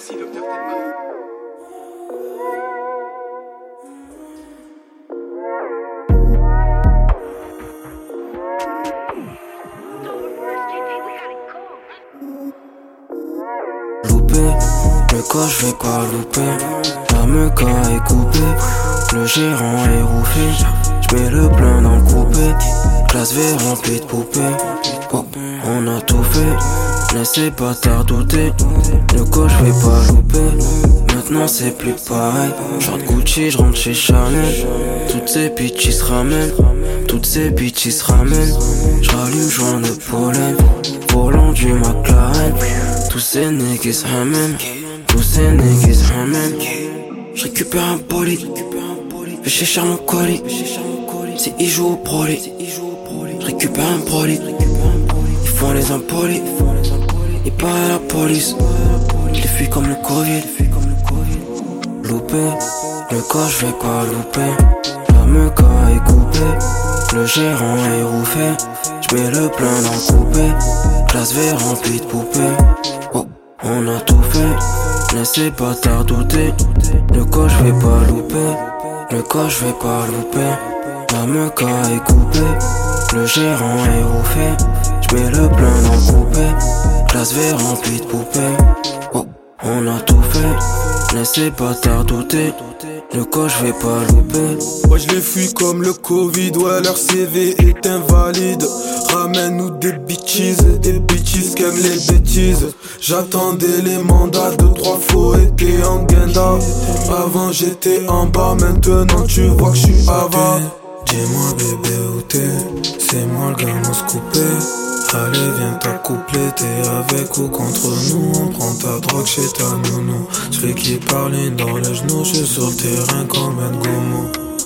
Merci, docteur Tenma. Le coche je vais pas louper, la meca est coupée, le gérant est rouffé, j'mets le plein dans le coupé, classe V remplie de poupées. Oh, on a tout fait, laissez pas tard douter, le coche je vais pas louper, maintenant c'est plus pareil, j'rentre Gucci, j'rentre chez Chanel, toutes ces bitches se ramènent, toutes ces bitches se ramènent, j'rallume joint de pollen, volant du McLaren, tous ces niggas se ramènent. Tous ces niggas ramènent. J'récupère un bolide, vais chercher mon colis. Si ils jouent au broly, j'récupère un bolide. Ils font les impolis, ils parlent à la police. Je les fuis comme le Covid. Loupé, le coche je vais pas louper. La meca est coupée, le gérant est rouffé. J'mets le plein dans le coupé, classe V remplie de poupées. Oh, on a tout fait, laissez pas tard douter, le coche je vais pas louper, le coche je vais pas louper, la meca est coupée, le gérant est rouffé, j'mets le plein dans le coupé, classe V remplie de poupées. Oh, on a tout fait, laissez pas tard douter, le coche je vais pas louper. Ouais je les fuis comme le Covid, ouais leur CV est invalide. Ramène-nous des bitches qui aiment les bêtises. J'attendais les mandats, 2-3 fois été en guinda. Avant j'étais en bas, maintenant tu vois que je suis avant. Dis-moi bébé où t'es, c'est moi le gars m'a scoopé. Allez viens t'accoupler, t'es avec ou contre nous. On prend ta drogue chez ta nounou. J'fais qui parle dans les genoux, j'suis sur le terrain comme un gomo.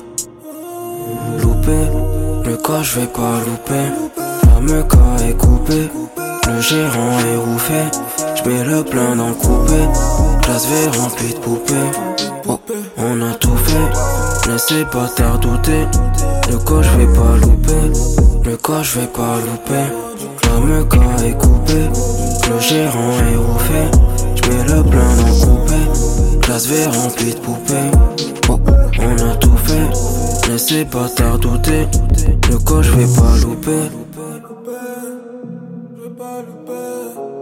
Loupé, le coche je vais pas louper, la meca est coupée, le gérant est rouffé, j'mets le plein dans le coupé, classe V remplie de poupées. Oh, on a tout fait, laissez pas tard douter, le coche je vais pas louper, le coche je vais pas louper, la meca est coupée, le gérant est rouffé, j'mets le plein dans le coupé, classe V remplie de poupées. Oh, on a tout fait, laissez pas tard douter, le coche je vais pas louper. Je vais pas louper.